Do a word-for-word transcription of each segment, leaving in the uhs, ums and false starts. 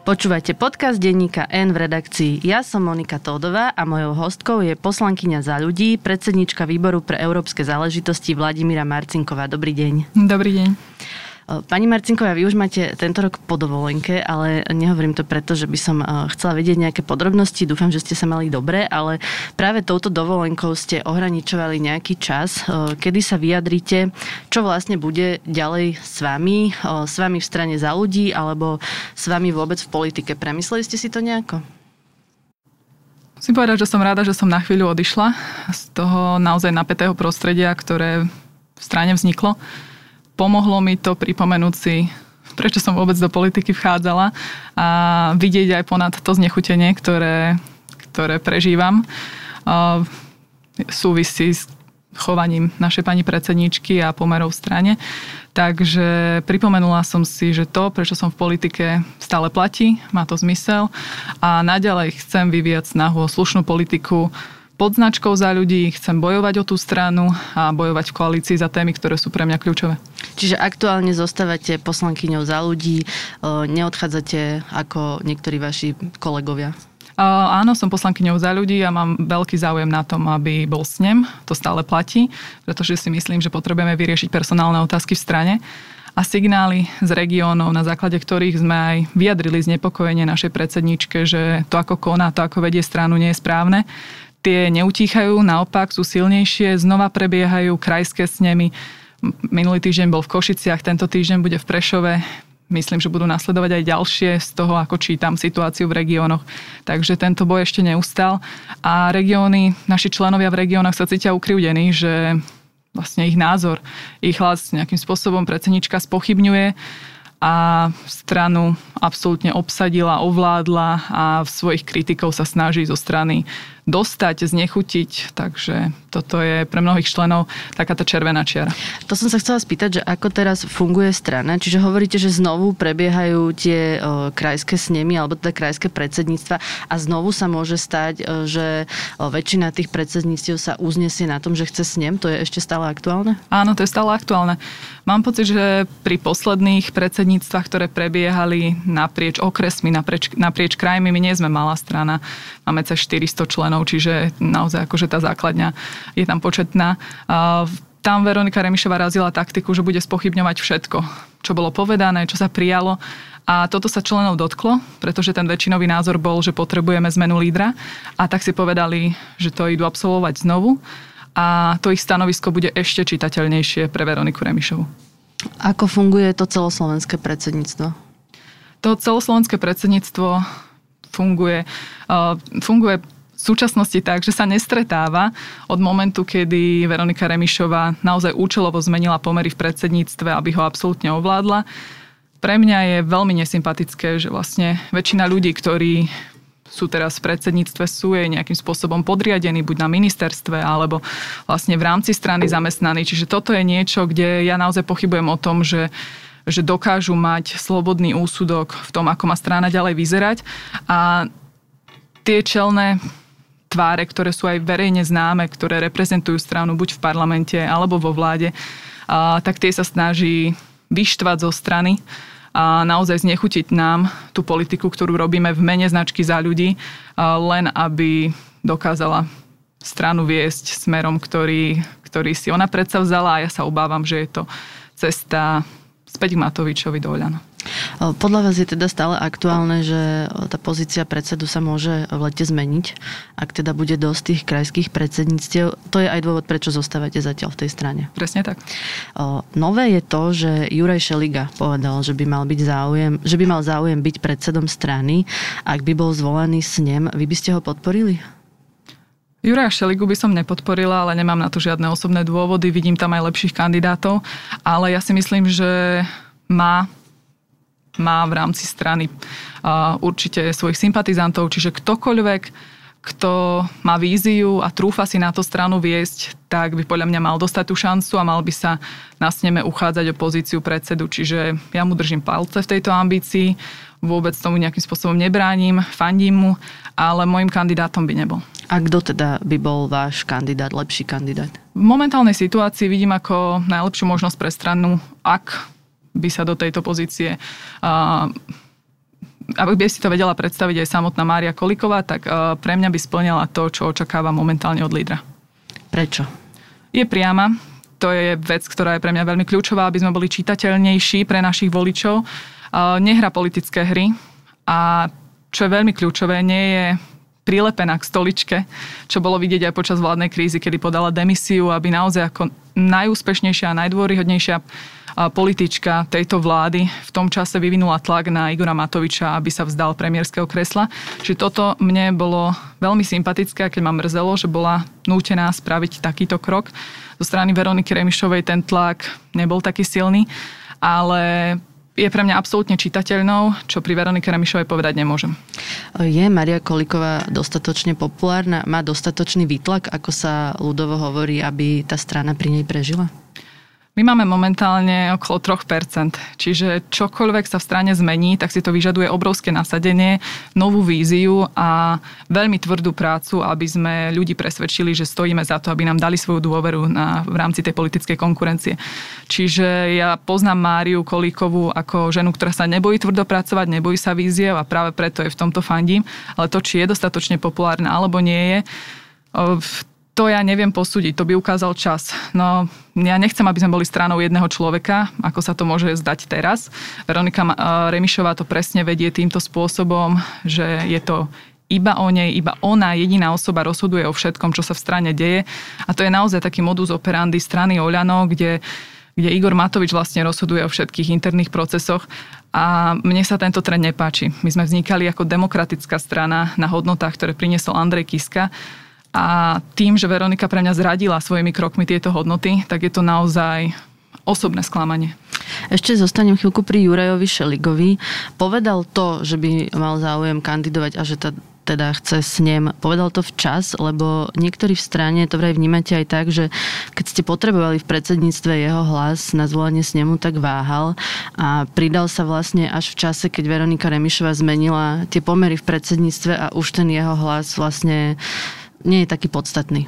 Počúvajte podcast denníka N v redakcii. Ja som Monika Tódová a mojou hostkou je poslankyňa Za ľudí, predsedníčka výboru pre európske záležitosti Vladimíra Marcinková. Dobrý deň. Dobrý deň. Pani Marcinková, vy už máte tento rok po dovolenke, ale nehovorím to preto, že by som chcela vedieť nejaké podrobnosti. Dúfam, že ste sa mali dobre, ale práve touto dovolenkou ste ohraničovali nejaký čas, kedy sa vyjadrite, čo vlastne bude ďalej s vami, s vami v strane Za ľudí, alebo s vami vôbec v politike. Premysleli ste si to nejako? Musím povedať, že som rada, že som na chvíľu odišla z toho naozaj napätého prostredia, ktoré v strane vzniklo. Pomohlo mi to pripomenúť si, prečo som vôbec do politiky vchádzala a vidieť aj ponad to znechutenie, ktoré, ktoré prežívam. Súvisí s chovaním našej pani predsedníčky a pomerov v strane. Takže pripomenula som si, že to, prečo som v politike, stále platí, má to zmysel a naďalej chcem vyvíjať snahu o slušnú politiku pod značkou Za ľudí, chcem bojovať o tú stranu a bojovať v koalícii za témy, ktoré sú pre mňa kľúčové. Čiže aktuálne zostávate poslankyňou Za ľudí, neodchádzate ako niektorí vaši kolegovia? Uh, áno, som poslankyňou Za ľudí a mám veľký záujem na tom, aby bol snem. To stále platí, pretože si myslím, že potrebujeme vyriešiť personálne otázky v strane. A signály z regiónov, na základe ktorých sme aj vyjadrili znepokojenie našej predsedničke, že to, ako koná, to, ako vedie stranu, nie je správne. Tie neutíchajú, naopak sú silnejšie, znova prebiehajú krajské snemy. Minulý týždeň bol v Košiciach, tento týždeň bude v Prešove. Myslím, že budú nasledovať aj ďalšie z toho, ako čítam situáciu v regiónoch. Takže tento boj ešte neustal. A regióny, naši členovia v regiónoch sa cítia ukriúdení, že vlastne ich názor, ich hlas nejakým spôsobom predsednička spochybňuje a stranu absolútne obsadila, ovládla a v svojich kritikov sa snaží zo strany dostať, znechutiť. Takže toto je pre mnohých členov taká tá červená čiara. To som sa chcela spýtať, že ako teraz funguje strana. Čiže hovoríte, že znovu prebiehajú tie o, krajské snemy alebo teda krajské predsedníctva a znovu sa môže stať, o, že o, väčšina tých predsedníctiev sa uznesie na tom, že chce snem. To je ešte stále aktuálne? Áno, to je stále aktuálne. Mám pocit, že pri posledných predsedníctvách, ktoré prebiehali naprieč okresmi, naprieč, naprieč krajmi, my nie sme malá strana. Máme cez štyristo členov, čiže naozaj akože tá základňa je tam početná. Tam Veronika Remišová razila taktiku, že bude spochybňovať všetko, čo bolo povedané, čo sa prijalo. A toto sa členov dotklo, pretože ten väčšinový názor bol, že potrebujeme zmenu lídra. A tak si povedali, že to idú absolvovať znovu. A to ich stanovisko bude ešte čitateľnejšie pre Veroniku Remišovu. Ako funguje to celoslovenské predsedníctvo? To celoslovenské predsedníctvo funguje, uh, funguje v súčasnosti tak, že sa nestretáva od momentu, kedy Veronika Remišová naozaj účelovo zmenila pomery v predsedníctve, aby ho absolútne ovládla. Pre mňa je veľmi nesympatické, že vlastne väčšina ľudí, ktorí sú teraz v predsedníctve, sú jej nejakým spôsobom podriadení, buď na ministerstve, alebo vlastne v rámci strany zamestnaní. Čiže toto je niečo, kde ja naozaj pochybujem o tom, že že dokážu mať slobodný úsudok v tom, ako má strana ďalej vyzerať. A tie čelné tváre, ktoré sú aj verejne známe, ktoré reprezentujú stranu buď v parlamente alebo vo vláde, a, tak tie sa snaží vyštvať zo strany a naozaj znechutiť nám tú politiku, ktorú robíme v mene značky Za ľudí, a, len aby dokázala stranu viesť smerom, ktorý, ktorý si ona predsavzala a ja sa obávam, že je to cesta späť k Matovičovi do Oľano. Podľa vás je teda stále aktuálne, že tá pozícia predsedu sa môže v lete zmeniť, ak teda bude dosť tých krajských predsedníctiev. To je aj dôvod, prečo zostávate zatiaľ v tej strane. Presne tak. Nové je to, že Juraj Šeliga povedal, že by mal byť záujem, že by mal záujem byť predsedom strany. Ak by bol zvolený snem, vy by ste ho podporili? Juraja Šeligu by som nepodporila, ale nemám na to žiadne osobné dôvody. Vidím tam aj lepších kandidátov, ale ja si myslím, že má, má v rámci strany uh, určite svojich sympatizantov, čiže ktokoľvek, kto má víziu a trúfa si na to stranu viesť, tak by podľa mňa mal dostať tú šancu a mal by sa na sneme uchádzať o pozíciu predsedu. Čiže ja mu držím palce v tejto ambícii, vôbec tomu nejakým spôsobom nebránim, fandím mu, ale môjim kandidátom by nebol. A kto teda by bol váš kandidát, lepší kandidát? V momentálnej situácii vidím ako najlepšiu možnosť pre stranu, ak by sa do tejto pozície uh, aby si to vedela predstaviť aj samotná Mária Kolíková, tak pre mňa by splňala to, čo očakáva momentálne od lídra. Prečo? Je priama. To je vec, ktorá je pre mňa veľmi kľúčová, aby sme boli čitateľnejší pre našich voličov. Nehrá politické hry a čo je veľmi kľúčové, nie je prilepená k stoličke, čo bolo vidieť aj počas vládnej krízy, kedy podala demisiu, aby naozaj ako najúspešnejšia a najdôryhodnejšia politička tejto vlády v tom čase vyvinula tlak na Igora Matoviča, aby sa vzdal premiérskeho kresla. Čiže toto mne bolo veľmi sympatické, keď ma mrzelo, že bola nútená spraviť takýto krok. Zo strany Veroniky Remišovej ten tlak nebol taký silný, ale je pre mňa absolútne čitateľnou, čo pri Veronike Remišovej povedať nemôžem. Je Mária Kolíková dostatočne populárna? Má dostatočný výtlak, ako sa ľudovo hovorí, aby tá strana pri nej prežila? My máme momentálne okolo tri percentá, čiže čokoľvek sa v strane zmení, tak si to vyžaduje obrovské nasadenie, novú víziu a veľmi tvrdú prácu, aby sme ľudí presvedčili, že stojíme za to, aby nám dali svoju dôveru na, v rámci tej politickej konkurencie. Čiže ja poznám Máriu Kolíkovú ako ženu, ktorá sa nebojí tvrdo pracovať, nebojí sa víziev a práve preto je v tomto fandím, ale to, či je dostatočne populárna alebo nie je, to ja neviem posúdiť, to by ukázal čas. No, ja nechcem, aby sme boli stranou jedného človeka, ako sa to môže zdať teraz. Veronika Remišová to presne vedie týmto spôsobom, že je to iba o nej, iba ona, jediná osoba rozhoduje o všetkom, čo sa v strane deje. A to je naozaj taký modus operandi strany Oľano, kde, kde Igor Matovič vlastne rozhoduje o všetkých interných procesoch. A mne sa tento trend nepáči. My sme vznikali ako demokratická strana na hodnotách, ktoré priniesol Andrej Kiska. A tým, že Veronika pre mňa zradila svojimi krokmi tieto hodnoty, tak je to naozaj osobné sklamanie. Ešte zostanem chvíľku pri Jurajovi Šeligovi. Povedal to, že by mal záujem kandidovať a že to teda chce s ním. Povedal to včas, lebo niektorí v strane to vraj vnímate aj tak, že keď ste potrebovali v predsedníctve jeho hlas na zvolenie s nemu, tak váhal a pridal sa vlastne až v čase, keď Veronika Remišová zmenila tie pomery v predsedníctve a už ten jeho hlas vlastne nie je taký podstatný.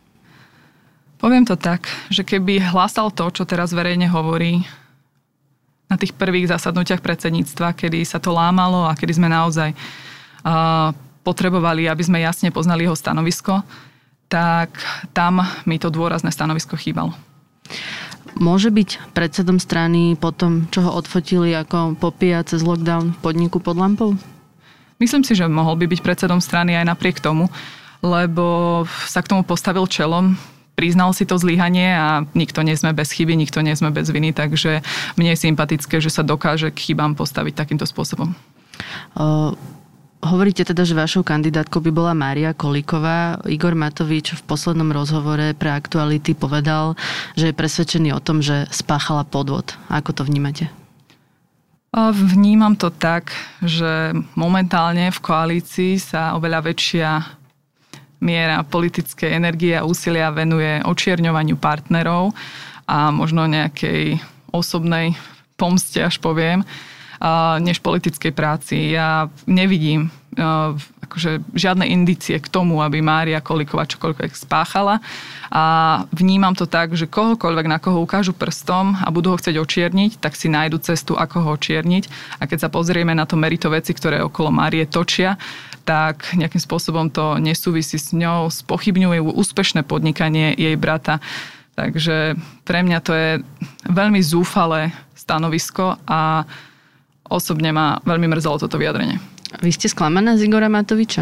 Poviem to tak, že keby hlásal to, čo teraz verejne hovorí na tých prvých zasadnutiach predsedníctva, kedy sa to lámalo a kedy sme naozaj uh, potrebovali, aby sme jasne poznali jeho stanovisko, tak tam mi to dôrazné stanovisko chýbalo. Môže byť predsedom strany po tom, čo ho odfotili, ako popíja cez lockdown v podniku pod lampou? Myslím si, že mohol by byť predsedom strany aj napriek tomu, lebo sa k tomu postavil čelom, priznal si to zlyhanie a nikto nie sme bez chyby, nikto nie sme bez viny, takže mne je sympatické, že sa dokáže k chybám postaviť takýmto spôsobom. Uh, hovoríte teda, že vašou kandidátkou by bola Mária Kolíková. Igor Matovič v poslednom rozhovore pre Aktuality povedal, že je presvedčený o tom, že spáchala podvod. Ako to vnímate? Vnímam to tak, že momentálne v koalícii sa oveľa väčšia miera politickej energie a úsilia venuje očierňovaniu partnerov a možno nejakej osobnej pomste, až poviem, než politickej práci. Ja nevidím akože žiadne indície k tomu, aby Mária Kolíková čokoľvek spáchala a vnímam to tak, že kohokoľvek, na koho ukážu prstom a budú ho chcieť očierniť, tak si nájdu cestu, ako ho očierniť. A keď sa pozrieme na to merito veci, ktoré okolo Márie točia, tak nejakým spôsobom to nesúvisí s ňou, spochybňuje úspešné podnikanie jej brata. Takže pre mňa to je veľmi zúfalé stanovisko a osobne ma veľmi mrzelo toto vyjadrenie. Vy ste sklamaná z Igora Matoviča?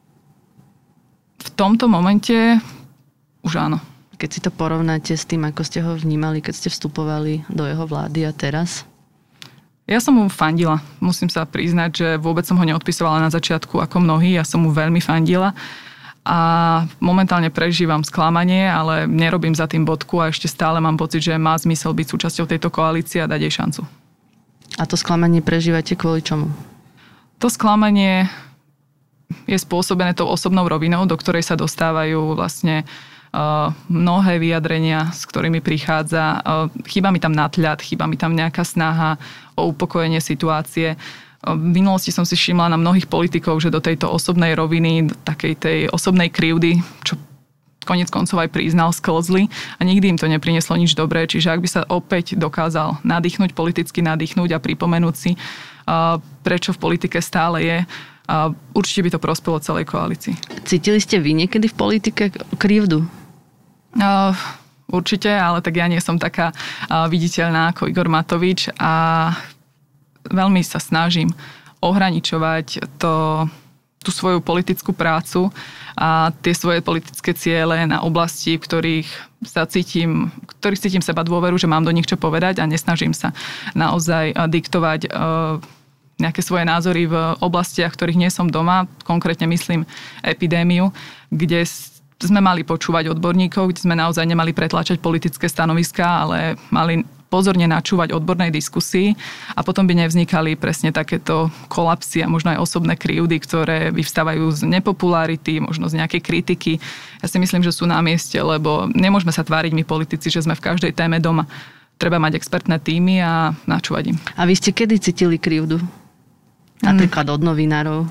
V tomto momente už áno. Keď si to porovnáte s tým, ako ste ho vnímali, keď ste vstupovali do jeho vlády a teraz? Ja som mu fandila. Musím sa priznať, že vôbec som ho neodpisovala na začiatku ako mnohí. Ja som mu veľmi fandila a momentálne prežívam sklamanie, ale nerobím za tým bodku a ešte stále mám pocit, že má zmysel byť súčasťou tejto koalície a dať jej šancu. A to sklamanie prežívate kvôli čomu? To sklamanie je spôsobené tou osobnou rovinou, do ktorej sa dostávajú vlastne mnohé vyjadrenia, s ktorými prichádza. Chýba mi tam nadhľad, chýba mi tam nejaká snaha o upokojenie situácie. V minulosti som si všimla na mnohých politikov, že do tejto osobnej roviny, do takej tej osobnej krivdy, čo koniec koncov aj priznal, sklzli a nikdy im to neprinieslo nič dobré. Čiže ak by sa opäť dokázal nadýchnuť, politicky nadýchnuť a pripomenúť si, prečo v politike stále je, určite by to prospelo celej koalícii. Cítili ste vy niekedy v politike krivdu? Uh, určite, ale tak ja nie som taká uh, viditeľná ako Igor Matovič a veľmi sa snažím ohraničovať to, tú svoju politickú prácu a tie svoje politické ciele na oblasti, v ktorých sa cítim, ktorých cítim seba dôveru, že mám do nich čo povedať a nesnažím sa naozaj uh, diktovať uh, nejaké svoje názory v oblastiach, ktorých nie som doma. Konkrétne myslím epidémiu, kde sme mali počúvať odborníkov, kde sme naozaj nemali pretlačať politické stanoviská, ale mali pozorne načúvať odbornej diskusii a potom by nevznikali presne takéto kolapsy a možno aj osobné krivdy, ktoré vyvstávajú z nepopularity, možno z nejakej kritiky. Ja si myslím, že sú na mieste, lebo nemôžeme sa tváriť my politici, že sme v každej téme doma. Treba mať expertné týmy a načúvať im. A vy ste kedy cítili krivdu? Napríklad od novinárov?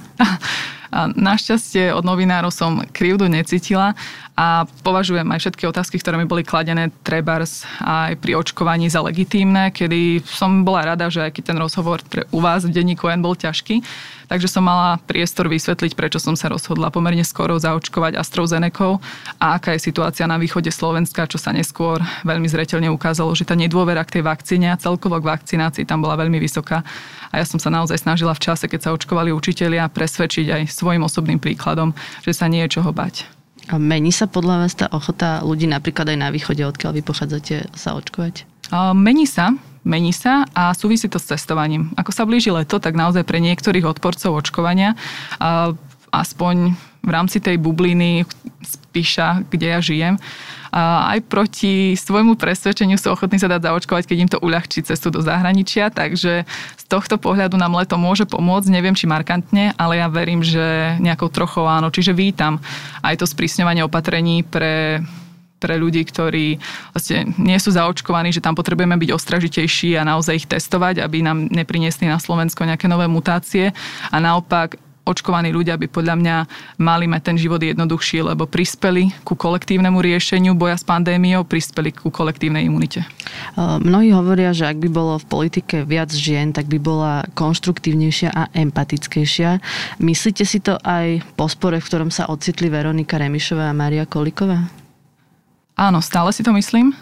A našťastie od novinárov som krivdu necítila a považujem aj všetky otázky, ktoré mi boli kladené trebárs aj pri očkovaní za legitímne, kedy som bola rada, že aj keď ten rozhovor pre u vás v denníku N bol ťažký, takže som mala priestor vysvetliť, prečo som sa rozhodla pomerne skoro zaočkovať AstraZenecou a aká je situácia na východe Slovenska, čo sa neskôr veľmi zreteľne ukázalo, že tá nedôvera k tej vakcíne a celkovo k vakcinácii tam bola veľmi vysoká. A ja som sa naozaj snažila v čase, keď sa očkovali učitelia, presvedčiť aj svojim osobným príkladom, že sa nie je čoho bať. A mení sa podľa vás tá ochota ľudí napríklad aj na východe, odkiaľ vy pochádzate, sa očkovať? A mení sa. Mení sa a súvisí to s cestovaním. Ako sa blíži leto, tak naozaj pre niektorých odporcov očkovania, a aspoň v rámci tej bubliny Spiša, kde ja žijem, a aj proti svojmu presvedčeniu sú ochotní sa dať zaočkovať, keď im to uľahčí cestu do zahraničia. Takže z tohto pohľadu nám leto môže pomôcť, neviem či markantne, ale ja verím, že nejakou trochou áno. Čiže vítam aj to sprísňovanie opatrení pre pre ľudí, ktorí vlastne nie sú zaočkovaní, že tam potrebujeme byť ostražitejší a naozaj ich testovať, aby nám nepriniesli na Slovensko nejaké nové mutácie. A naopak očkovaní ľudia by podľa mňa mali mať ten život jednoduchší, lebo prispeli ku kolektívnemu riešeniu boja s pandémiou, prispeli ku kolektívnej imunite. Mnohí hovoria, že ak by bolo v politike viac žien, tak by bola konštruktívnejšia a empatickejšia. Myslíte si to aj po spore, v ktorom sa ocitli Veronika Remišová a Mária Kolíková? Áno, stále si to myslím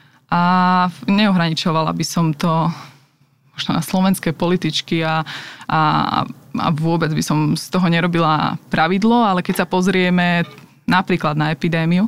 a neohraničovala by som to možno na slovenské političky a, a, a vôbec by som z toho nerobila pravidlo, ale keď sa pozrieme napríklad na epidémiu,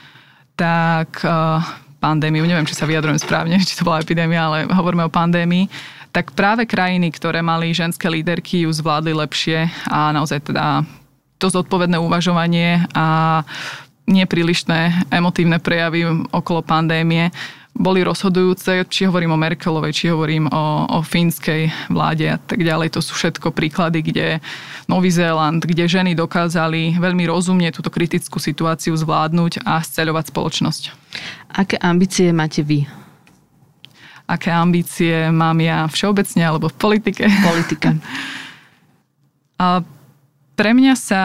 tak uh, pandémiu, neviem, či sa vyjadrujem správne, či to bola epidémia, ale hovoríme o pandémii, tak práve krajiny, ktoré mali ženské líderky, ju zvládli lepšie a naozaj teda to zodpovedné uvažovanie a neprílišné emotívne prejavy okolo pandémie boli rozhodujúce, či hovorím o Merkelovej, či hovorím o, o fínskej vláde a tak ďalej. To sú všetko príklady, kde Nový Zéland, kde ženy dokázali veľmi rozumne túto kritickú situáciu zvládnuť a sceľovať spoločnosť. Aké ambície máte vy? Aké ambície mám ja všeobecne alebo v politike? V politike. A pre mňa sa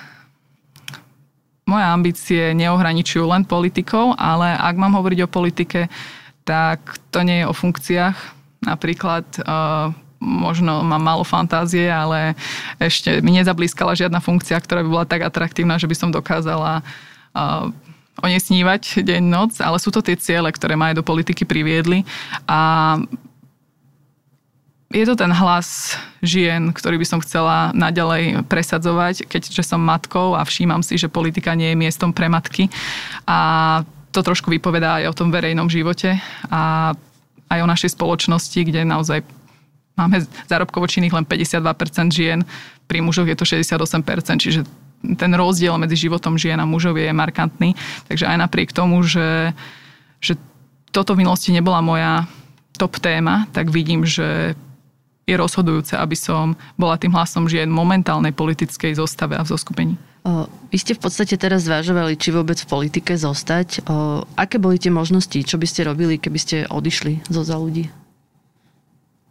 moje ambície neohraničujú len politikou, ale ak mám hovoriť o politike, tak to nie je o funkciách. Napríklad uh, možno mám málo fantázie, ale ešte mi nezablískala žiadna funkcia, ktorá by bola tak atraktívna, že by som dokázala uh, o nej snívať deň, noc, ale sú to tie ciele, ktoré ma aj do politiky priviedli a je to ten hlas žien, ktorý by som chcela naďalej presadzovať, keďže som matkou a všímam si, že politika nie je miestom pre matky. A to trošku vypovedá aj o tom verejnom živote a aj o našej spoločnosti, kde naozaj máme zárobkovo činných len päťdesiatdva percent žien, pri mužoch je to šesťdesiatosem percent, čiže ten rozdiel medzi životom žien a mužov je markantný. Takže aj napriek tomu, že, že toto v minulosti nebola moja top téma, tak vidím, že je rozhodujúce, aby som bola tým hlasom žien momentálnej politickej zostave a v zoskupení. O, vy ste v podstate teraz zvažovali, či vôbec v politike zostať. O, aké boli tie možnosti? Čo by ste robili, keby ste odišli zo Za ľudí?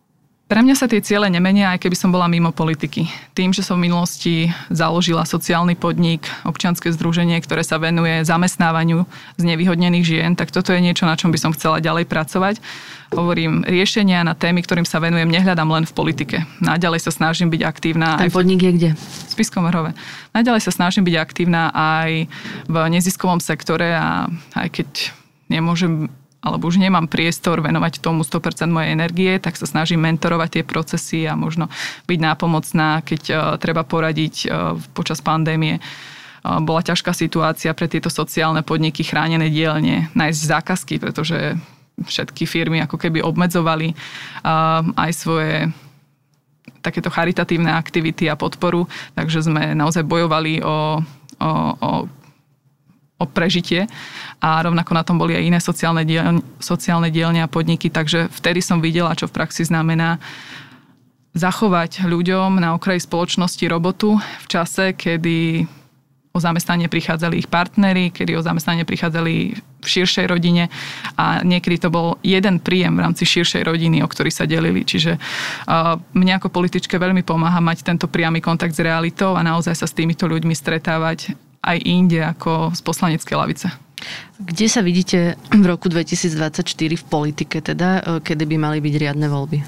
Pre mňa sa tie ciele nemenia, aj keby som bola mimo politiky. Tým, že som v minulosti založila sociálny podnik, občianske združenie, ktoré sa venuje zamestnávaniu znevýhodnených žien, tak toto je niečo, na čom by som chcela ďalej pracovať. Hovorím, riešenia na témy, ktorým sa venujem, nehľadám len v politike. Naďalej sa snažím byť aktívna. Ten podnik je kde? V Spišskom Mrhove. Naďalej sa snažím byť aktívna aj v neziskovom sektore a aj keď nemôžem alebo už nemám priestor venovať tomu sto percent mojej energie, tak sa snažím mentorovať tie procesy a možno byť nápomocná, keď uh, treba poradiť uh, počas pandémie. Uh, bola ťažká situácia pre tieto sociálne podniky, chránené dielne, nájsť zákazky, pretože všetky firmy ako keby obmedzovali uh, aj svoje takéto charitatívne aktivity a podporu, takže sme naozaj bojovali o, o, o o prežitie a rovnako na tom boli aj iné sociálne dielne, sociálne dielne a podniky, takže vtedy som videla, čo v praxi znamená zachovať ľuďom na okraji spoločnosti robotu v čase, kedy o zamestnanie prichádzali ich partneri, kedy o zamestnanie prichádzali v širšej rodine a niekedy to bol jeden príjem v rámci širšej rodiny, o ktorý sa delili. Čiže uh, mne ako političke veľmi pomáha mať tento priamy kontakt s realitou a naozaj sa s týmito ľuďmi stretávať aj inde ako z poslaneckej lavice. Kde sa vidíte v roku dvetisícdvadsaťštyri v politike, teda, kedy by mali byť riadne voľby?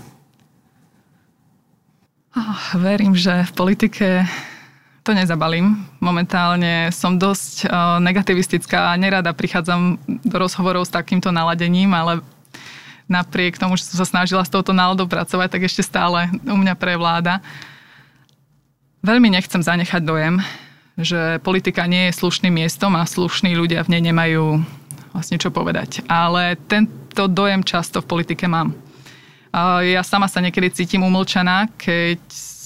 Oh, verím, že v politike to nezabalím. Momentálne som dosť uh, negativistická a nerada prichádzam do rozhovorov s takýmto naladením, ale napriek tomu, že som sa snažila s touto náladou pracovať, tak ešte stále u mňa prevláda. Veľmi nechcem zanechať dojem, že politika nie je slušným miestom a slušní ľudia v nej nemajú vlastne čo povedať. Ale tento dojem často v politike mám. Ja sama sa niekedy cítim umlčaná, keď,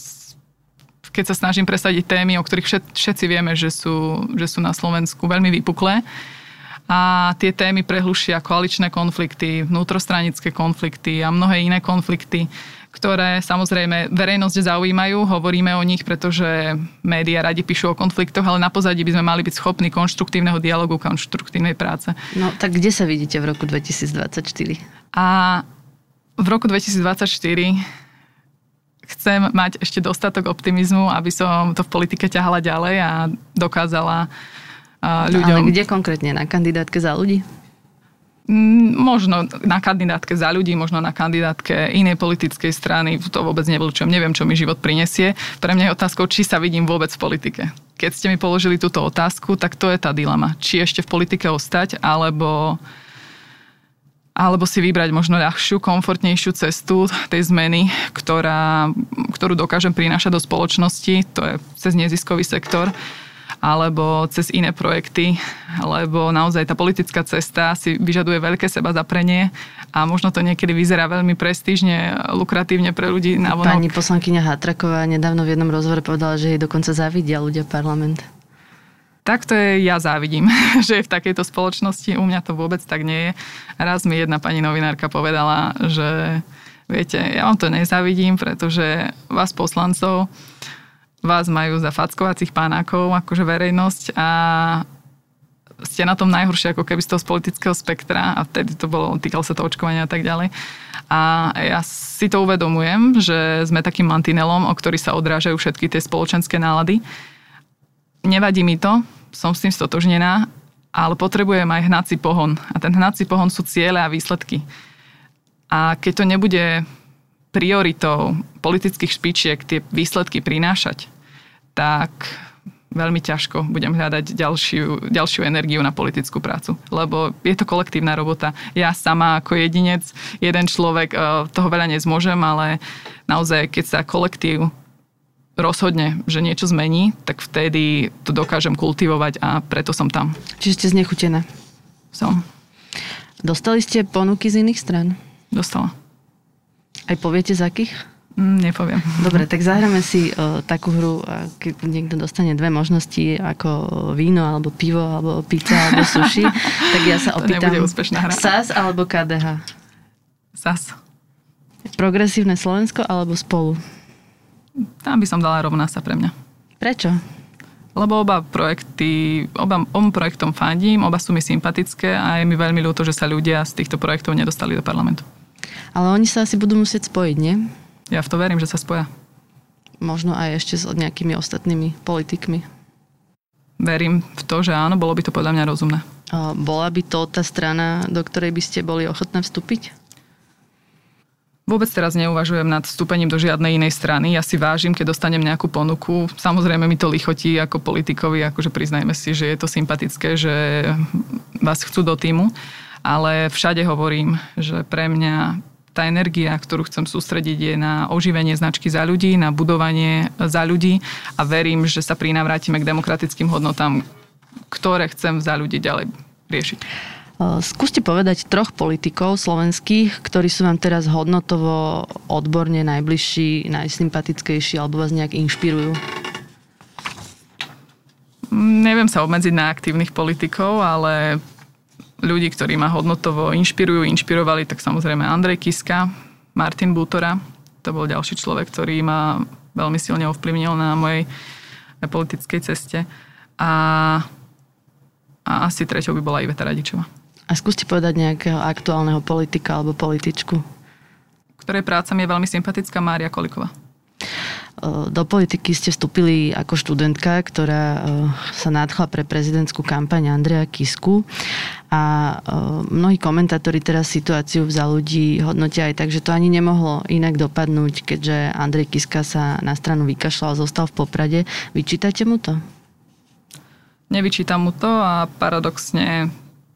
keď sa snažím presadiť témy, o ktorých všet, všetci vieme, že sú, že sú na Slovensku veľmi vypuklé. A tie témy prehlušia koaličné konflikty, vnútrostranické konflikty a mnohé iné konflikty, ktoré samozrejme verejnosť zaujímajú, hovoríme o nich, pretože médiá radi píšu o konfliktoch, ale na pozadí by sme mali byť schopní konštruktívneho dialogu, konštruktívnej práce. No tak kde sa vidíte v roku dvetisícdvadsaťštyri? A v roku dvetisícdvadsaťštyri chcem mať ešte dostatok optimizmu, aby som to v politike ťahala ďalej a dokázala uh, ľuďom... Ale kde konkrétne? Na kandidátke Za ľudí? Možno na kandidátke Za ľudí, možno na kandidátke inej politickej strany, to vôbec nevylúčujem, neviem, čo mi život prinesie. Pre mňa je otázkou, či sa vidím vôbec v politike. Keď ste mi položili túto otázku, tak to je tá dilema. Či ešte v politike ostať, alebo, alebo si vybrať možno ľahšiu, komfortnejšiu cestu tej zmeny, ktorá, ktorú dokážem prinášať do spoločnosti, to je cez neziskový sektor, alebo cez iné projekty, lebo naozaj tá politická cesta si vyžaduje veľké seba zaprenie a možno to niekedy vyzerá veľmi prestížne, lukratívne pre ľudí na vonok. Pani poslankyňa Hátraková nedávno v jednom rozhovore povedala, že jej dokonca závidia ľudia parlament. Tak to je, ja závidím, že je v takejto spoločnosti, u mňa to vôbec tak nie je. Raz mi jedna pani novinárka povedala, že viete, ja vám to nezávidím, pretože vás poslancov vás majú za fackovacích pánákov, akože verejnosť a ste na tom najhoršie, ako keby z toho z politického spektra a vtedy to bolo, týkalo sa to očkovania a tak ďalej. A ja si to uvedomujem, že sme takým mantinelom, o ktorý sa odrážajú všetky tie spoločenské nálady. Nevadí mi to, som s tým stotožnená, ale potrebujem aj hnací pohon. A ten hnací pohon sú ciele a výsledky. A keď to nebude prioritou politických špičiek tie výsledky prinášať, tak veľmi ťažko budem hľadať ďalšiu, ďalšiu energiu na politickú prácu. Lebo je to kolektívna robota. Ja sama ako jedinec, jeden človek, toho veľa nezmôžem, ale naozaj, keď sa kolektív rozhodne, že niečo zmení, tak vtedy to dokážem kultivovať a preto som tam. Čiže ste znechutená? Som. Dostali ste ponuky z iných strán? Dostala. Aj poviete z akých? Mm, nepoviem. Dobre, tak zahráme si uh, takú hru, keď niekto dostane dve možnosti, ako víno, alebo pivo, alebo pizza, alebo sushi, tak ja sa opýtam. To nebude úspešná hra. es a es alebo ká dé há? es a es. Progresívne Slovensko alebo Spolu? Tam by som dala rovná sa pre mňa. Prečo? Lebo oba projekty, oba, obom projektom fandím, oba sú mi sympatické a je mi veľmi ľúto, že sa ľudia z týchto projektov nedostali do parlamentu. Ale oni sa asi budú musieť spojiť, nie? ja v to verím, že sa spoja. Možno aj ešte s nejakými ostatnými politikmi. Verím v to, že áno, bolo by to podľa mňa rozumné. Bola by to tá strana, do ktorej by ste boli ochotné vstúpiť? Vôbec teraz neuvažujem nad vstúpením do žiadnej inej strany. Ja si vážim, keď dostanem nejakú ponuku. Samozrejme mi to lichotí ako politikovi, akože priznajme si, že je to sympatické, že vás chcú do týmu. Ale všade hovorím, že pre mňa tá energia, ktorú chcem sústrediť, je na oživenie značky Za ľudí, na budovanie Za ľudí a verím, že sa prinavrátime k demokratickým hodnotám, ktoré chcem Za ľudí ďalej riešiť. Skúste povedať troch politikov slovenských, ktorí sú vám teraz hodnotovo, odborne najbližší, najsympatickejší alebo vás nejak inšpirujú. Neviem sa obmedziť na aktívnych politikov, ale ľudí, ktorí ma hodnotovo inšpirujú, inšpirovali, tak samozrejme Andrej Kiska, Martin Bútora. To bol ďalší človek, ktorý ma veľmi silne ovplyvnil na mojej politickej ceste. A, a asi treťou by bola Iveta Radičová. A skúste povedať nejakého aktuálneho politika alebo političku. Ktorej práca mi je veľmi sympatická, Mária Kolíková. Do politiky ste vstúpili ako študentka, ktorá sa nadchla pre prezidentskú kampaň Andreja Kisku a mnohí komentátori teraz situáciu v Za ľudí hodnotia aj tak, že to ani nemohlo inak dopadnúť, keďže Andrej Kiska sa na stranu vykašľal a zostal v Poprade. Vyčítate mu to? Nevyčítam mu to a paradoxne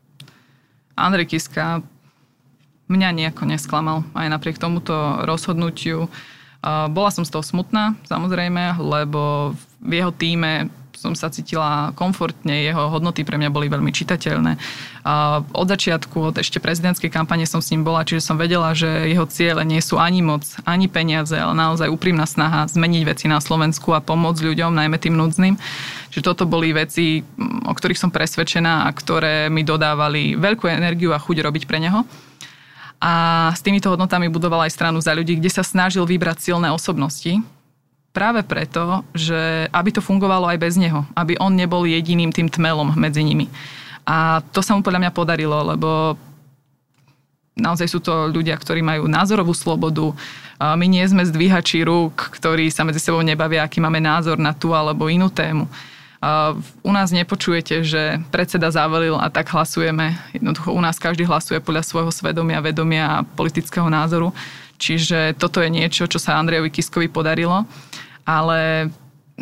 Andrej Kiska mňa nejako nesklamal aj napriek tomuto rozhodnutiu. Bola som z toho smutná, samozrejme, lebo v jeho tíme som sa cítila komfortne, jeho hodnoty pre mňa boli veľmi čitateľné. Od začiatku, od ešte prezidentskej kampane som s ním bola, čiže som vedela, že jeho ciele nie sú ani moc, ani peniaze, ale naozaj úprimná snaha zmeniť veci na Slovensku a pomôcť ľuďom, najmä tým núdznym. Čiže toto boli veci, o ktorých som presvedčená a ktoré mi dodávali veľkú energiu a chuť robiť pre neho. A s týmito hodnotami budoval aj stranu Za ľudí, kde sa snažil vybrať silné osobnosti. Práve preto, že aby to fungovalo aj bez neho. Aby on nebol jediným tým tmelom medzi nimi. A to sa mu podľa mňa podarilo, lebo naozaj sú to ľudia, ktorí majú názorovú slobodu. My nie sme zdvíhači rúk, ktorí sa medzi sebou nebavia, aký máme názor na tú alebo inú tému. U nás nepočujete, že predseda zavelil a tak hlasujeme. Jednoducho u nás každý hlasuje podľa svojho svedomia, vedomia a politického názoru. Čiže toto je niečo, čo sa Andrejovi Kiskovi podarilo. Ale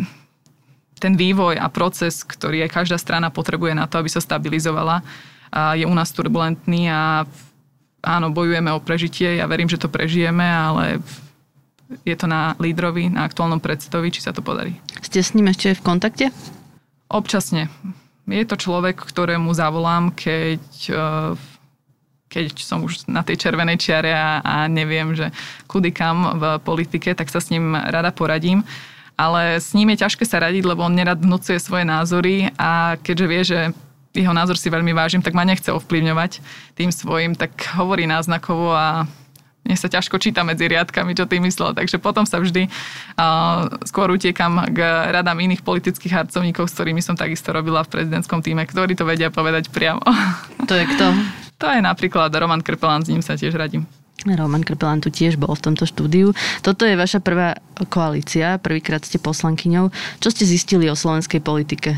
ten vývoj a proces, ktorý aj každá strana potrebuje na to, aby sa stabilizovala, je u nás turbulentný a áno, bojujeme o prežitie. Ja verím, že to prežijeme, ale je to na lídrovi, na aktuálnom predsedovi, či sa to podarí. Ste s ním ešte v kontakte? Občasne. Je to človek, ktorému zavolám, keď, keď som už na tej červenej čiare a, a neviem, že kudy kam v politike, tak sa s ním rada poradím. Ale s ním je ťažké sa radiť, lebo on nerad vnúcuje svoje názory a keďže vie, že jeho názor si veľmi vážim, tak ma nechce ovplyvňovať tým svojim, tak hovorí náznakovo a mne sa ťažko číta medzi riadkami, čo tým myslel. Takže potom sa vždy uh, skôr utiekam k radám iných politických harcovníkov, s ktorými som takisto robila v prezidentskom týme, ktorí to vedia povedať priamo. To je kto? To je napríklad Roman Krpelán, s ním sa tiež radím. Roman Krpelán tu tiež bol v tomto štúdiu. Toto je vaša prvá koalícia, prvýkrát ste poslankyňou. Čo ste zistili o slovenskej politike?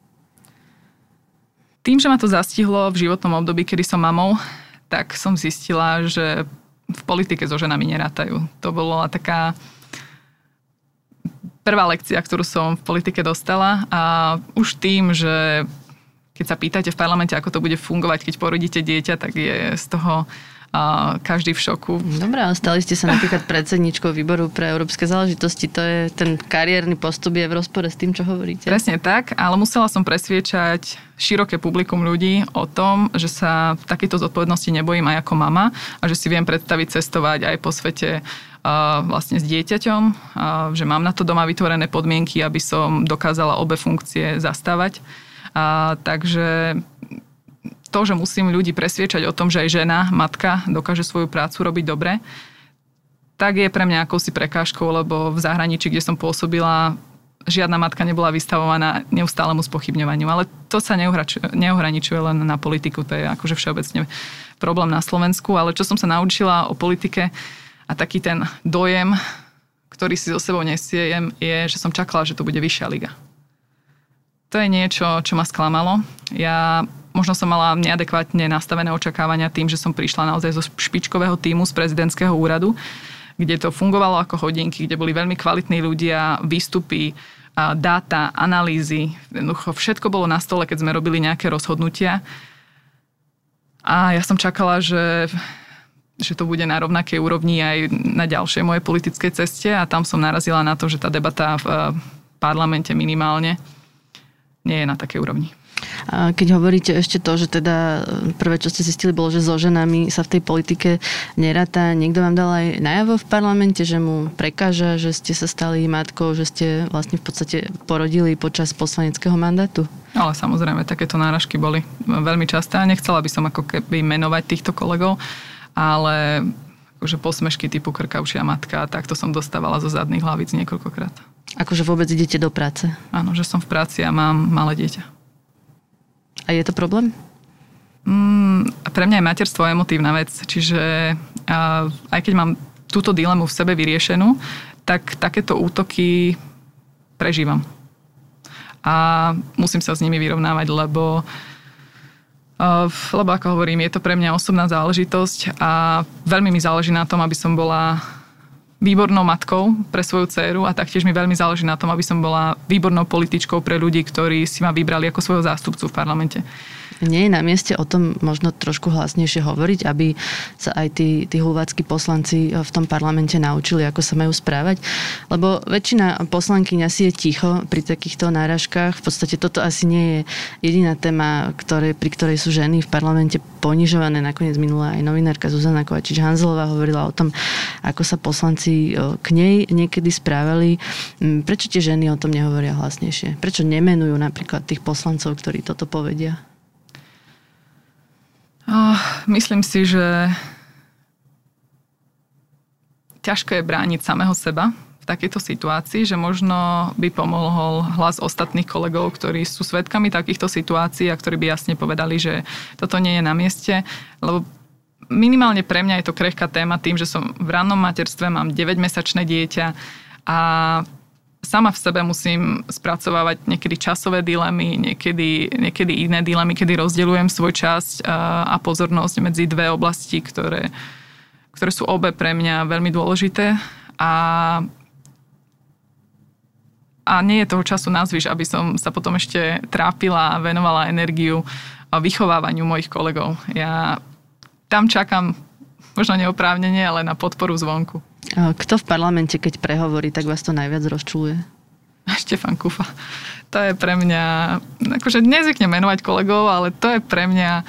Tým, že ma to zastihlo v životnom období, kedy som mamou, tak som zistila, že v politike so ženami nerátajú. To bola taká prvá lekcia, ktorú som v politike dostala a už tým, že keď sa pýtate v parlamente, ako to bude fungovať, keď porodíte dieťa, tak je z toho a každý v šoku. Dobre, ale stali ste sa napríklad predsedničkou výboru pre európske záležitosti. To je, ten kariérny postup je v rozpore s tým, čo hovoríte. Presne tak, ale musela som presviečať široké publikum ľudí o tom, že sa takéto zodpovednosti nebojím aj ako mama a že si viem predstaviť cestovať aj po svete uh, vlastne s dieťaťom, uh, že mám na to doma vytvorené podmienky, aby som dokázala obe funkcie zastávať. Uh, takže to, že musím ľudí presviečať o tom, že aj žena, matka dokáže svoju prácu robiť dobre, tak je pre mňa akousi prekážkou, lebo v zahraničí, kde som pôsobila, žiadna matka nebola vystavovaná neustálemu spochybňovaniu. Ale to sa neohraničuje len na politiku, to je akože všeobecne problém na Slovensku. Ale čo som sa naučila o politike, A taký ten dojem, ktorý si so sebou nesiejem, je, že som čakala, že to bude vyššia liga. To je niečo, čo ma sklamalo. Ja možno som mala neadekvátne nastavené očakávania tým, že som prišla naozaj zo špičkového tímu z prezidentského úradu, kde to fungovalo ako hodinky, kde boli veľmi kvalitní ľudia, výstupy, dáta, analýzy. Všetko bolo na stole, keď sme robili nejaké rozhodnutia. A ja som čakala, že že to bude na rovnakej úrovni aj na ďalšej mojej politickej ceste a tam som narazila na to, že tá debata v parlamente minimálne nie je na takej úrovni. A keď hovoríte ešte to, že teda prvé, čo ste zistili, bolo, že so ženami sa v tej politike neráta. Niekto vám dal aj najavo v parlamente, že mu prekáža, že ste sa stali matkou, že ste vlastne v podstate porodili počas poslaneckého mandátu? Ale samozrejme, takéto náražky boli veľmi časté a nechcela by som ako keby menovať týchto kolegov, ale akože posmešky typu krkavšia matka, tak to som dostávala zo zadných hlavíc niekoľkokrát. Akože vôbec idete do práce? Áno, že som v práci a mám malé dieťa. A je to problém? Mm, pre mňa je materstvo emotívna vec, čiže a, aj keď mám túto dilemu v sebe vyriešenú, tak takéto útoky prežívam. A musím sa s nimi vyrovnávať, lebo lebo ako hovorím, je to pre mňa osobná záležitosť a veľmi mi záleží na tom, aby som bola výbornou matkou pre svoju dcéru a taktiež mi veľmi záleží na tom, aby som bola výbornou političkou pre ľudí, ktorí si ma vybrali ako svojho zástupcu v parlamente. Nie je na mieste o tom možno trošku hlasnejšie hovoriť, aby sa aj tí, tí hulváckí poslanci v tom parlamente naučili, ako sa majú správať? Lebo väčšina poslankyň asi je ticho pri takýchto náražkách. V podstate toto asi nie je jediná téma, ktoré, pri ktorej sú ženy v parlamente ponižované. Nakoniec minula aj novinárka Zuzana Kovačič-Hanzelová hovorila o tom, ako sa poslanci k nej niekedy správali. Prečo tie ženy o tom nehovoria hlasnejšie? Prečo nemenujú napríklad tých poslancov, ktorí toto povedia? Oh, myslím si, že ťažko je brániť samého seba v takejto situácii, že možno by pomohol hlas ostatných kolegov, ktorí sú svedkami takýchto situácií a ktorí by jasne povedali, že toto nie je na mieste, lebo minimálne pre mňa je to krehká téma tým, že som v rannom materstve, mám deväťmesačné dieťa a sama v sebe musím spracovávať niekedy časové dilemy, niekedy, niekedy iné dilemy, kedy rozdeľujem svoj čas a pozornosť medzi dve oblasti, ktoré, ktoré sú obe pre mňa veľmi dôležité. A, a nie je toho času nazvyš, aby som sa potom ešte trápila a venovala energiu vychovávaniu mojich kolegov. Ja tam čakám, možno neoprávnene, ale na podporu zvonku. Kto v parlamente, keď prehovorí, tak vás to najviac rozčuluje? Štefan Kufa. To je pre mňa, akože nezvyknem menovať kolegov, ale to je pre mňa,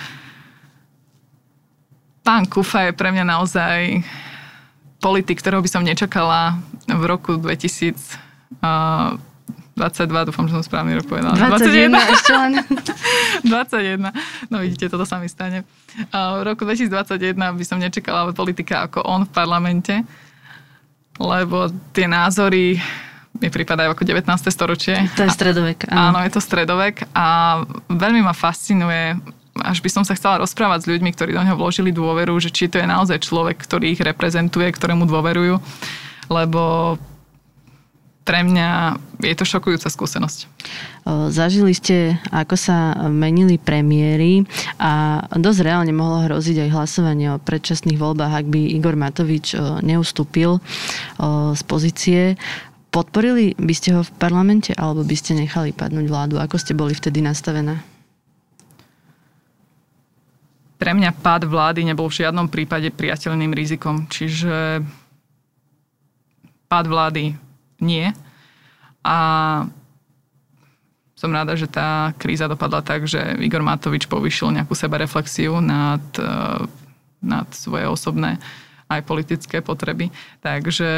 pán Kufa je pre mňa naozaj politik, ktorého by som nečakala v roku dvetisícdvadsaťdva, dúfam, že som správny rok povedala. dvadsaťjeden ešte len. dvadsaťjeden, no vidíte, toto sa mi stane. V roku dvetisícdvadsaťjeden by som nečakala politika ako on v parlamente, lebo tie názory mi pripadajú ako devätnáste storočie. To je stredovek. Áno. áno, je to stredovek a veľmi ma fascinuje, až by som sa chcela rozprávať s ľuďmi, ktorí do neho vložili dôveru, že či to je naozaj človek, ktorý ich reprezentuje, ktorému dôverujú, lebo pre mňa je to šokujúca skúsenosť. Zažili ste, ako sa menili premiéry a dosť reálne mohlo hroziť aj hlasovanie o predčasných voľbách, ak by Igor Matovič neustúpil z pozície. Podporili by ste ho v parlamente alebo by ste nechali padnúť vládu? Ako ste boli vtedy nastavená? Pre mňa pád vlády nebol v žiadnom prípade priateľným rizikom. Čiže pád vlády nie. A som rada, že tá kríza dopadla tak, že Igor Matovič povýšil nejakú sebareflexiu nad, nad svoje osobné aj politické potreby. Takže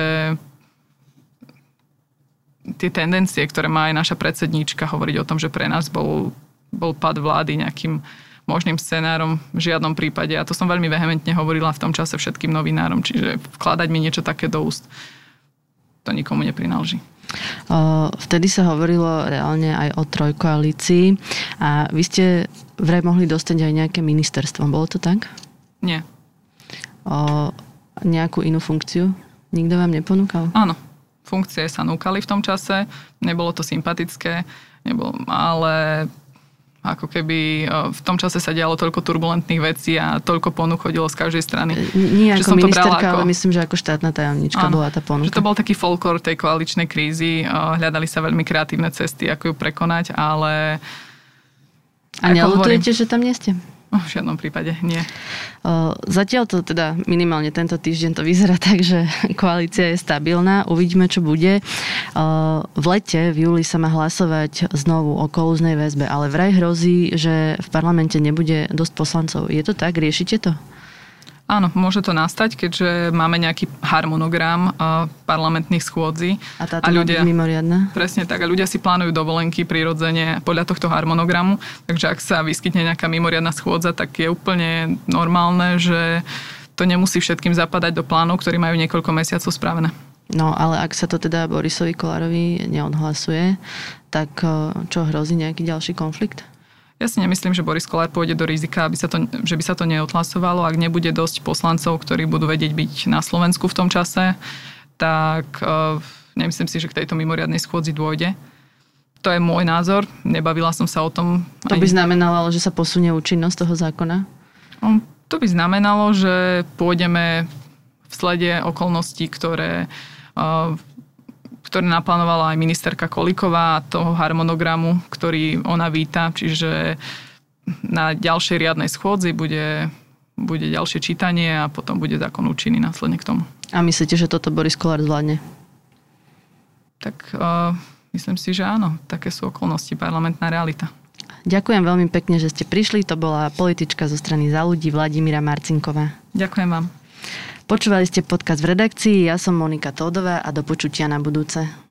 tie tendencie, ktoré má aj naša predsedníčka hovoriť o tom, že pre nás bol, bol pád vlády nejakým možným scenárom, v žiadnom prípade. A to som veľmi vehementne hovorila v tom čase všetkým novinárom, čiže vkladať mi niečo také do úst, to nikomu neprináleží. Vtedy sa hovorilo reálne aj o trojkoalícii a vy ste vraj mohli dostať aj nejaké ministerstvo. Bolo to tak? Nie. O, nejakú inú funkciu? Nikto vám neponúkal? Áno. Funkcie sa núkali v tom čase. Nebolo to sympatické, nebolo, ale ako keby v tom čase sa dialo toľko turbulentných vecí a toľko ponúk chodilo z každej strany. Nie ako ministerka, ako... ale myslím, že ako štátna tajomnička áno, bola tá ponuka. Že to bol taký folklór tej koaličnej krízy. Hľadali sa veľmi kreatívne cesty, ako ju prekonať, ale... A neľutujete, že tam nie ste? V žiadnom prípade nie. Zatiaľ to teda minimálne tento týždeň to vyzerá tak, že koalícia je stabilná. Uvidíme, čo bude. V lete, v júli sa má hlasovať znovu o kolúznej väzbe, ale vraj hrozí, že v parlamente nebude dosť poslancov. Je to tak? Riešite to? Áno, môže to nastať, keďže máme nejaký harmonogram uh, parlamentných schôdzí. A táto a ľudia, mimoriadna? Presne tak. A ľudia si plánujú dovolenky prirodzene podľa tohto harmonogramu. Takže ak sa vyskytne nejaká mimoriadna schôdza, tak je úplne normálne, že to nemusí všetkým zapadať do plánov, ktorí majú niekoľko mesiacov spravené. No, ale ak sa to teda Borisovi Kollárovi neodhlasuje, tak čo, hrozí nejaký ďalší konflikt? Ja si nemyslím, že Boris Kollár pôjde do rizika, aby sa to, že by sa to neodhlasovalo. Ak nebude dosť poslancov, ktorí budú vedieť byť na Slovensku v tom čase, tak uh, nemyslím si, že k tejto mimoriadnej schôdzi dôjde. To je môj názor. Nebavila som sa o tom. To by znamenalo, že sa posunie účinnosť toho zákona? Um, to by znamenalo, že pôjdeme v slede okolností, ktoré... Uh, ktoré naplánovala aj ministerka Kolíková, toho harmonogramu, ktorý ona víta. Čiže na ďalšej riadnej schôdzi bude, bude ďalšie čítanie a potom bude zákon účinný následne k tomu. A myslíte, že toto Boris Kollár zvládne? Tak uh, myslím si, že áno. Také sú okolnosti, parlamentná realita. Ďakujem veľmi pekne, že ste prišli. To bola politička zo strany Za ľudí Vladimíra Marcinková. Ďakujem vám. Počúvali ste podcast v redakcii, ja som Monika Tódová a do počutia na budúce.